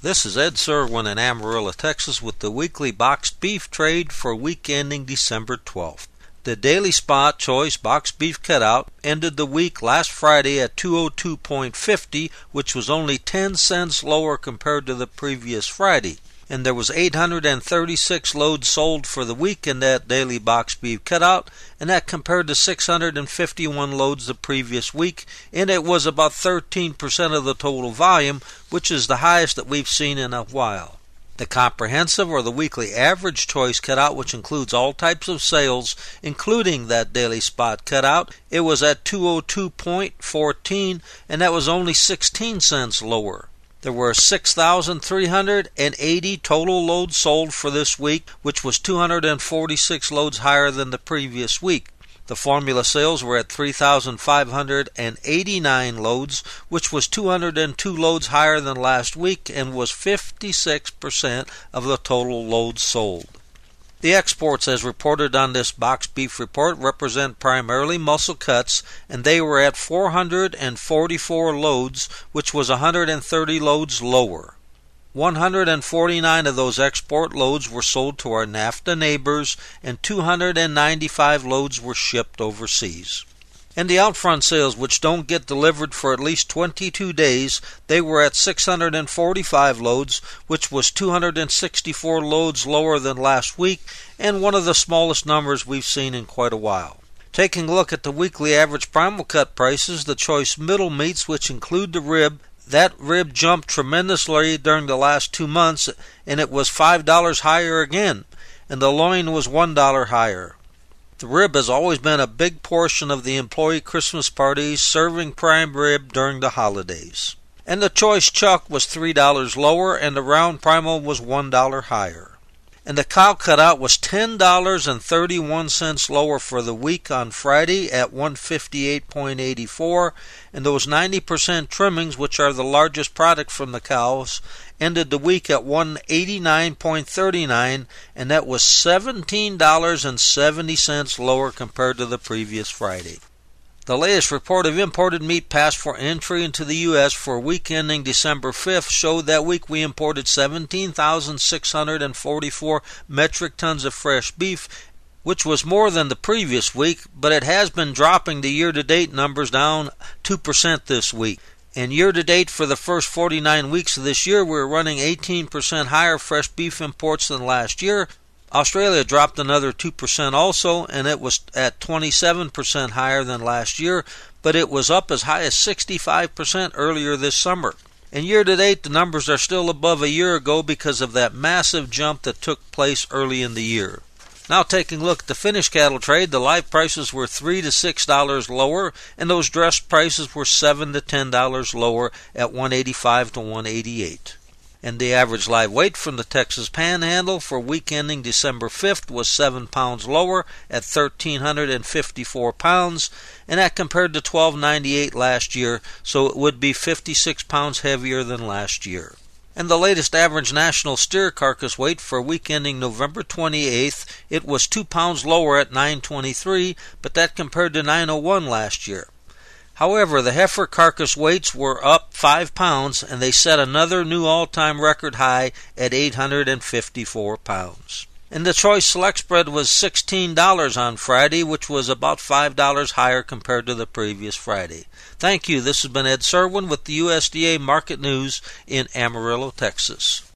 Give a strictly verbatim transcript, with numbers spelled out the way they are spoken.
This is Ed Serwin in Amarillo, Texas with the weekly boxed beef trade for week ending December twelfth. The Daily Spot Choice Boxed Beef Cutout ended the week last Friday at two oh two five oh, which was only ten cents lower compared to the previous Friday. And there was eight hundred thirty-six loads sold for the week in that Daily Boxed Beef Cutout, and that compared to six hundred fifty-one loads the previous week, and it was about thirteen percent of the total volume, which is the highest that we've seen in a while. The comprehensive or the weekly average choice cutout, which includes all types of sales, including that Daily Spot cutout, it was at two oh two one four, and that was only sixteen cents lower. There were six thousand three hundred eighty total loads sold for this week, which was two hundred forty-six loads higher than the previous week. The formula sales were at three thousand five hundred eighty-nine loads, which was two hundred two loads higher than last week and was fifty-six percent of the total loads sold. The exports, as reported on this boxed beef report, represent primarily muscle cuts, and they were at four hundred forty-four loads, which was one hundred thirty loads lower. one hundred forty-nine of those export loads were sold to our NAFTA neighbors, and two hundred ninety-five loads were shipped overseas. And the outfront sales, which don't get delivered for at least twenty-two days, they were at six hundred forty-five loads, which was two hundred sixty-four loads lower than last week, and one of the smallest numbers we've seen in quite a while. Taking a look at the weekly average primal cut prices, the choice middle meats, which include the rib, that rib jumped tremendously during the last two months, and it was five dollars higher again, and the loin was one dollar higher. The rib has always been a big portion of the employee Christmas parties, serving prime rib during the holidays. And the choice chuck was three dollars lower, and the round primal was one dollar higher. And the cow cutout was ten dollars and thirty-one cents lower for the week on Friday at one hundred fifty-eight eighty-four, and those ninety percent trimmings, which are the largest product from the cows, ended the week at one hundred eighty-nine thirty-nine, and that was seventeen dollars and seventy cents lower compared to the previous Friday. The latest report of imported meat passed for entry into the U S for week ending December fifth showed that week we imported seventeen thousand six hundred forty-four metric tons of fresh beef, which was more than the previous week, but it has been dropping the year-to-date numbers down two percent this week. And year-to-date for the first forty-nine weeks of this year, we're running eighteen percent higher fresh beef imports than last year. Australia dropped another two percent also, and it was at twenty-seven percent higher than last year, but it was up as high as sixty-five percent earlier this summer. And year-to-date, the numbers are still above a year ago because of that massive jump that took place early in the year. Now taking a look at the finished cattle trade, the live prices were three to six dollars lower, and those dressed prices were seven to ten dollars lower at one eighty-five to one eighty-eight. And the average live weight from the Texas Panhandle for week ending December fifth was seven pounds lower at one thousand three hundred fifty-four pounds, and that compared to twelve ninety-eight last year, so it would be fifty-six pounds heavier than last year. And the latest average national steer carcass weight for week ending November twenty-eighth, it was two pounds lower at nine twenty-three, but that compared to nine oh one last year. However, the heifer carcass weights were up five pounds, and they set another new all-time record high at eight hundred fifty-four pounds. And the choice select spread was sixteen dollars on Friday, which was about five dollars higher compared to the previous Friday. Thank you. This has been Ed Serwin with the U S D A Market News in Amarillo, Texas.